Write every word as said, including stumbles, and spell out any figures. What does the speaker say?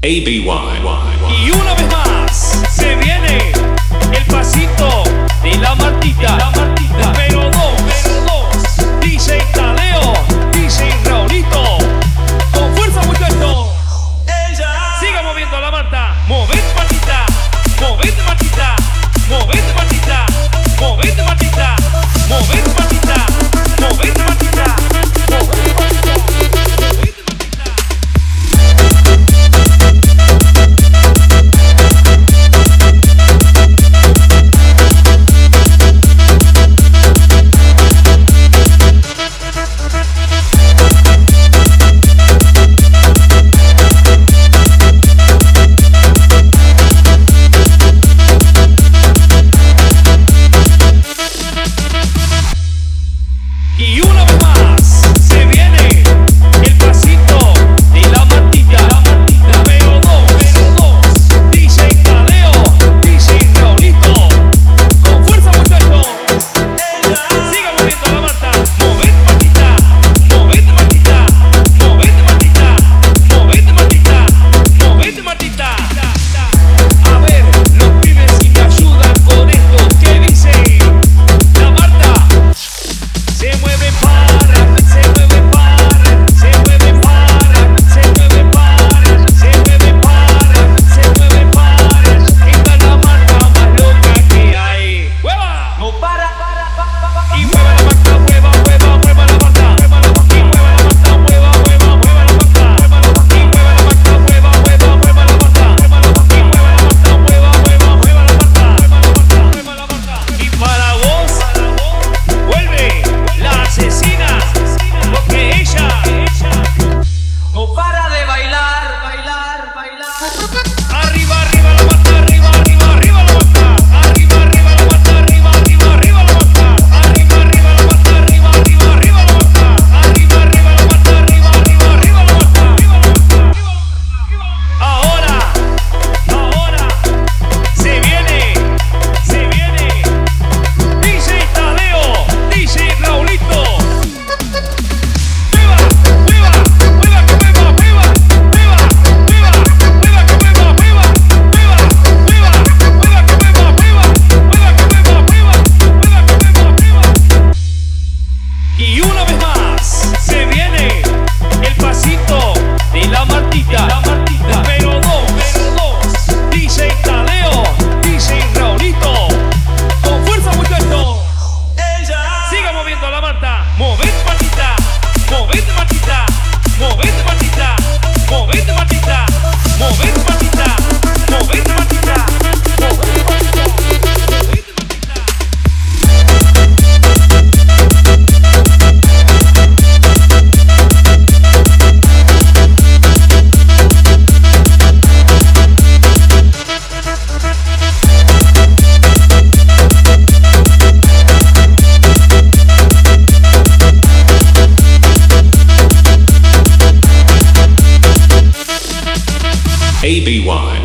A B Y. Y una vez más se viene el pasito de la Martita, la Martita. Pero dos, pero dos. D J Tadeo, D J Raulito. Con fuerza muchachos. Siga moviendo la Marta. Movete Martita, movete Martita, movete Martita, movete Martita, movete Martita, movete Martita, movete Martita. Y una vez más se viene el pasito de la Martita, la Martita. Pero dos, pero dos. D J Tadeo, D J Raulito. Con fuerza muchachos. Siga moviendo la Marta. Movete Martita, movete Martita, movete Martita, movete Martita, movete Martita. A ver, los pibes si me ayudan con esto. ¿Qué dice? La Marta se mueve para, se mueve para, se mueve para, se mueve para, se mueve para, se mueve para. Esta es la Marta más loca que hay. ¡Mueva! No para, y mueva la Marta, mueva, mueva, mueva la Marta, mueva la Marta, y mueva la Marta, mueva, mueva, mueva la Marta, mueva la Marta, y mueva la Marta, mueva, mueva, mueva la Marta, mueva la Marta, y mueva la Marta, mueva, mueva, mueva la Marta, mueva la Marta, y para vos vuelve la asesina, porque ella no para de bailar, bailar, bailar. Arriba, arriba la Marta, arriba, arriba, arriba la Marta. Arriba, arriba la Marta, arriba, arriba, arriba la Marta. Arriba, arriba la Marta, arriba, arriba, arriba la Marta. Arriba, arriba la Marta, arriba, arriba, arriba la Marta. Ahora, ahora se viene, se viene D J Tadeo, D J Raulito. Mueva, mueva, mueva que mueva, mueva, mueva, mueva, mueva que mueva, mueva, mueva, mueva, mueva que mueva, mueva, mueva que mueva, mueva, mueva que mueva, mueva. Y una vez más se viene el pasito de la Martita, la Martita. Pero dos, pero dos. D J Tadeo, D J Raulito. Con fuerza muchachos. Siga moviendo la Marta. Movete Martita, movete Martita, movete Martita, movete Martita, movete Martita, movete Martita, movete Martita, movete Martita. A B Y.